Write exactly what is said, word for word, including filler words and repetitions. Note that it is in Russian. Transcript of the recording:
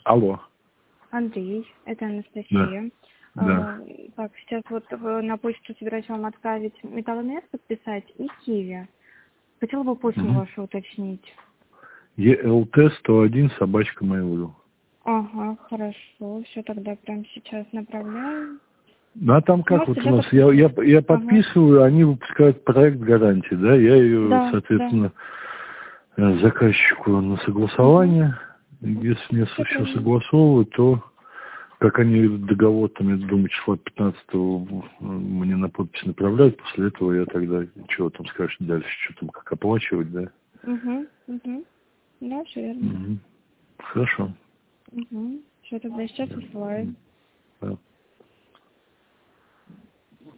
Алло. Андрей, это Анастасия. Да. Да. А, так, сейчас вот на почту собираюсь вам отправить Металлэнерго подписать и Киви. Хотела бы почту Угу. вашу уточнить. Е Л Т сто один собачка Mail.ru. Ага, хорошо. Все, тогда прямо сейчас направляю. Ну, а там как Можете, вот да, у нас, я, я, я подписываю, ага. они выпускают проект гарантии, да, я ее, Да, соответственно, да. заказчику на согласование. Угу. Если мне все, все согласовывают, то, как они договор, там, я думаю, числа пятнадцатого мне на подпись направляют, после этого я тогда, чего там скажешь дальше, что там, как оплачивать, да? Угу, угу. Да, все верно. Угу. Хорошо. Угу. Все, тогда сейчас высылаю. Да.